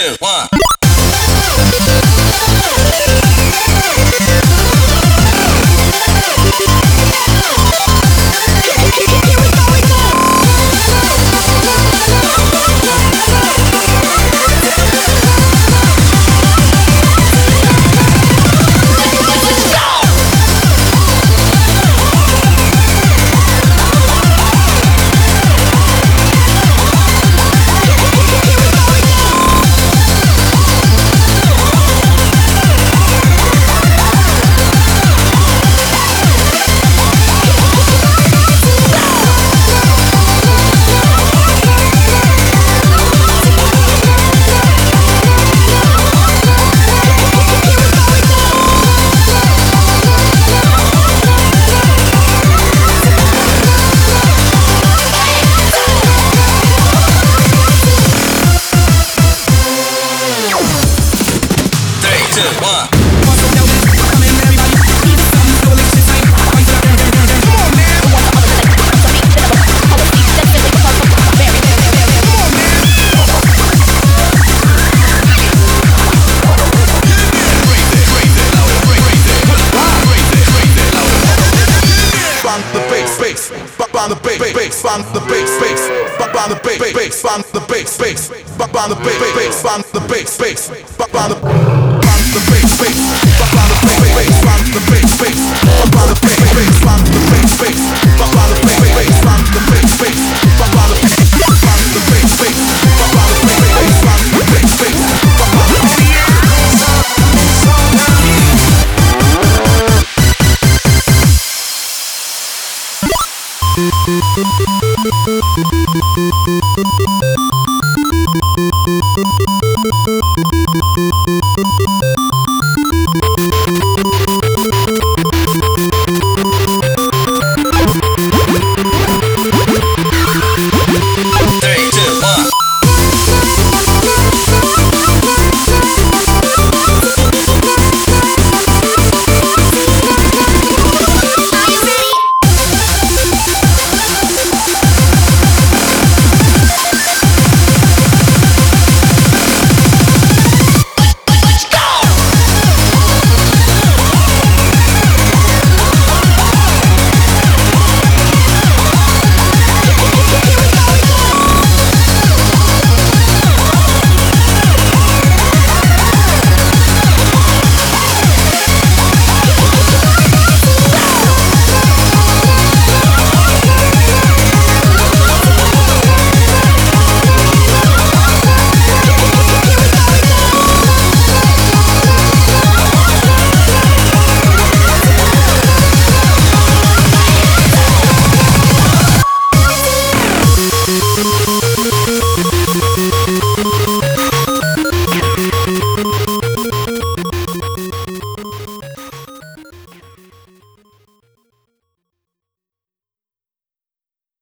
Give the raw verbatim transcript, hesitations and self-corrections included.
two, one. On the bass, bass, on the bass, bass, on the bass, bass, on the bass, bass, on the bass, bass, on the bass, bass, on the bass, bass, on the bass, bass, on the bass, bass, on the bass, bass, on the bass, bass, on the bass, bass, on the bass.